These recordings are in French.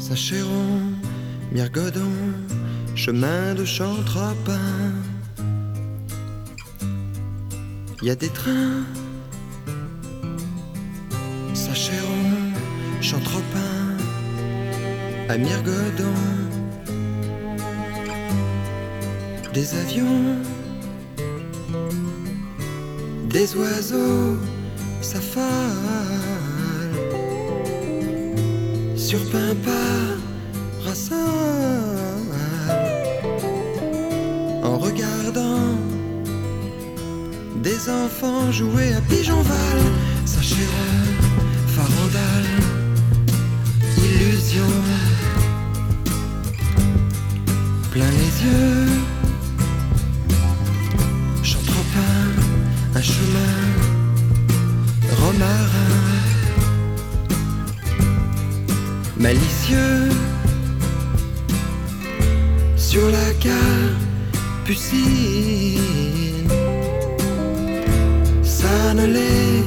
Sacheron, Mirgodon, chemin de Chantropin. Y a des trains, Sacheron, Chantropin, à Mirgodon. Des avions, des oiseaux s'affalent sur Pimpa, Rassal, en regardant des enfants jouer à Pigeonval. Sacheron, farandale, illusion, plein les yeux. Chantropin, un chemin, romarin, malicieux, sur la Capucine, ça ne les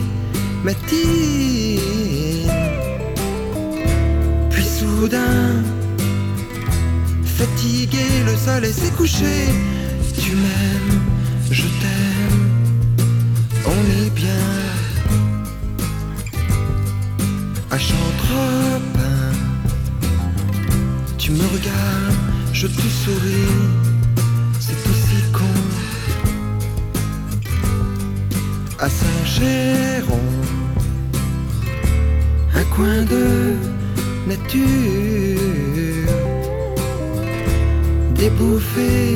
matine. Puis soudain, fatigué, le soleil s'est couché. Tu m'aimes, je t'aime, on est bien à Chantropin. Tu me regardes, je te souris, c'est aussi con. À Saint-Chéron, un coin de nature, des bouffées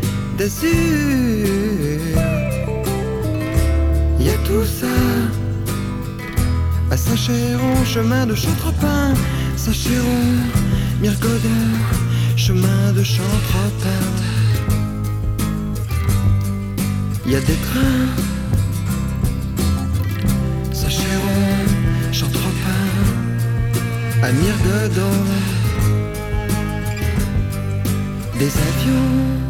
d'azur. Y a tout ça à Sacheron, chemin de Chantropin. Sacheron, Mirgodon, chemin de Chantropin. Y a des trains, Sacheron, Chantropin, à Mirgodon. Des avions,